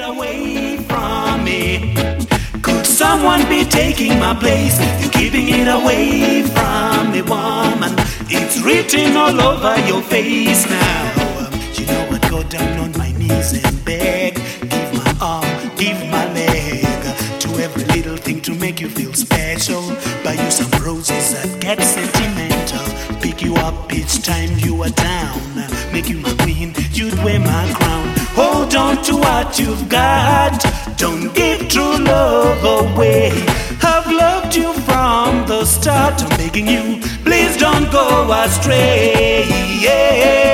away from me. Could someone be taking my place? You're keeping it away from me, woman. It's written all over your face now. You know I'd go down on my knees and beg. Give my arm, give my leg, to every little thing to make you feel special. Buy you some roses that get sentimental. Pick you up each time you are down. Make you my queen, you'd wear my crown. Hold on to what you've got. Don't give true love away. I've loved you from the start. I'm begging you, please don't go astray. Yeah.